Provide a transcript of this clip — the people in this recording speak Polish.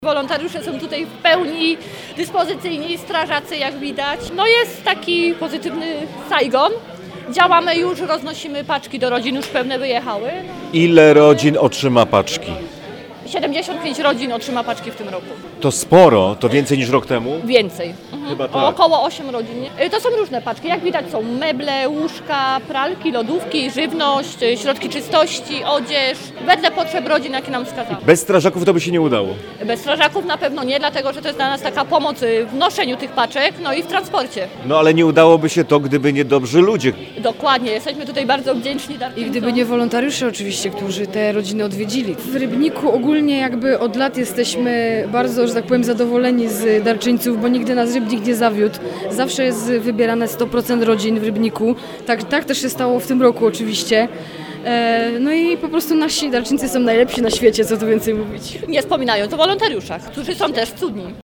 Wolontariusze są tutaj w pełni dyspozycyjni, strażacy jak widać. No jest taki pozytywny Saigon. Działamy już, roznosimy paczki do rodzin, już pełne wyjechały. Ile rodzin otrzyma paczki? 75 rodzin otrzyma paczki w tym roku. To sporo, to więcej niż rok temu? Więcej. Chyba tak. Około 8 rodzin. To są różne paczki. Jak widać są meble, łóżka, pralki, lodówki, żywność, środki czystości, odzież. Wedle potrzeb rodzin, jakie nam wskazano. Bez strażaków to by się nie udało. Bez strażaków na pewno nie, dlatego że to jest dla nas taka pomoc w noszeniu tych paczek, no i w transporcie. No ale nie udałoby się to, gdyby nie dobrzy ludzie. Dokładnie, jesteśmy tutaj bardzo wdzięczni. I gdyby nie wolontariusze oczywiście, którzy te rodziny odwiedzili. W Rybniku ogólnie jakby od lat jesteśmy bardzo, że tak powiem, zadowoleni z darczyńców, bo nigdy nas Rybnik nie zawiódł. Zawsze jest wybierane 100% rodzin w Rybniku. Tak też się stało w tym roku oczywiście. No i po prostu nasi darczyńcy są najlepsi na świecie, co tu więcej mówić. Nie wspominając o wolontariuszach, którzy są też cudni.